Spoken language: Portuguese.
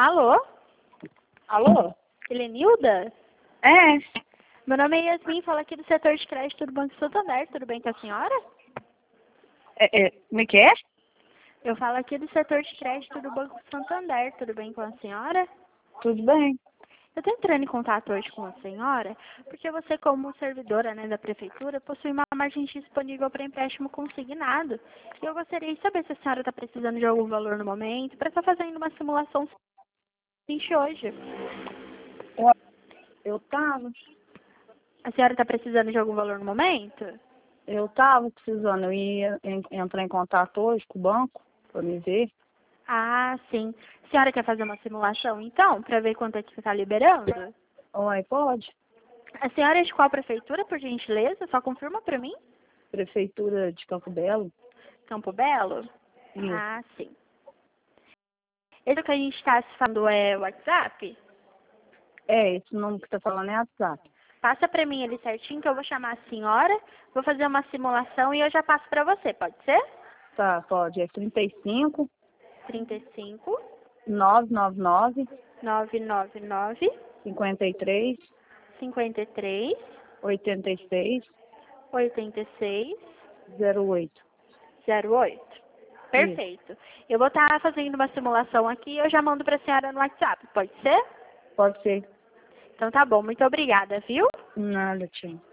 Alô? Alô? Helenilda? É, Meu nome é Yasmin, falo aqui do setor de crédito do Banco Santander. Tudo bem com a senhora? como é que é? Eu falo aqui do setor de crédito do Banco Santander. Tudo bem com a senhora? Tudo bem. Eu estou entrando em contato hoje com a senhora porque você, como servidora, da prefeitura, possui uma margem disponível para empréstimo consignado. E eu gostaria de saber se a senhora está precisando de algum valor no momento para estar fazendo uma simulação simples hoje. Eu tava, A senhora está precisando de algum valor no momento? eu tava precisando, eu ia entrar em contato hoje com o banco para me ver. Ah, sim. A senhora quer fazer uma simulação, então, para ver quanto é que você está liberando? Oi, pode? A senhora é de qual prefeitura, por gentileza? Só confirma para mim. Prefeitura de Campo Belo? Campo Belo? Isso. Ah, sim. Esse que a gente está se falando é o WhatsApp? É, esse nome que tá falando é WhatsApp. Passa para mim ali certinho que eu vou chamar a senhora, vou fazer uma simulação e eu já passo para você, pode ser? Tá, pode. É 35 35 999 999 53 53 86 86 08. 08. Perfeito. Eu vou estar fazendo uma simulação aqui e eu já mando para a senhora no WhatsApp, pode ser? Pode ser. Então tá bom, muito obrigada, viu? Nada, tio.